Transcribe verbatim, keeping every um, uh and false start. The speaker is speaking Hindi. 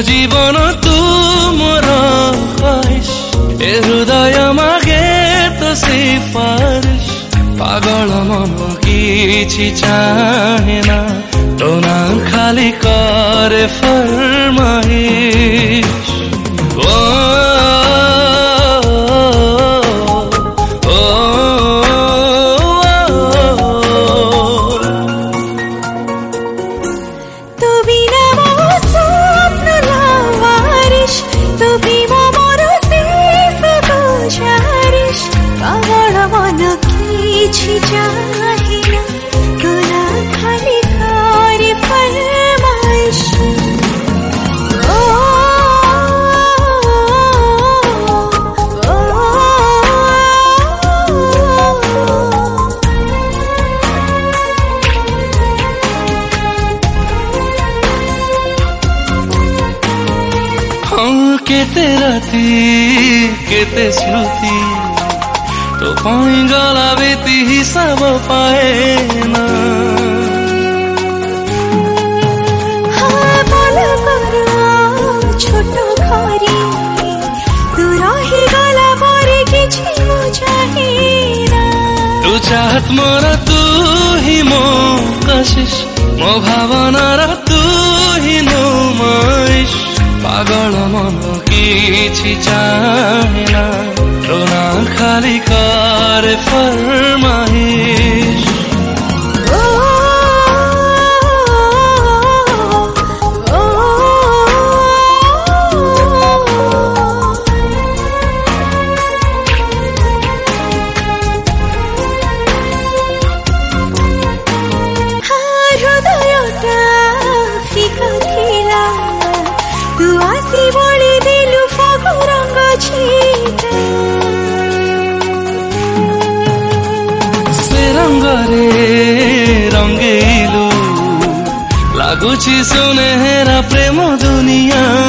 जीवन तू मोर ख्वाहिश ए हृदय मागे तो सिफारिश पागल मन किछि चाहेना तो ना खाली करे फरमाइश ओ केते राती केते स्मृति तो पाई गला बेती हिसाब पाए ना छोट घरी तू रही गला मोरे किछि बुझाही ना तू चाहत मोर तू ही मो कशिश मो भावना रा तू ही नुमाइश पागल मन किछि चाहेना तो ना खाली करे फरमाइश हृदयटा फिका थिला तू आसी बड़ी दिलु फागु रंग छीटा से रंगरे रंगेलु लागुछि सुनेहरा प्रेम दुनिया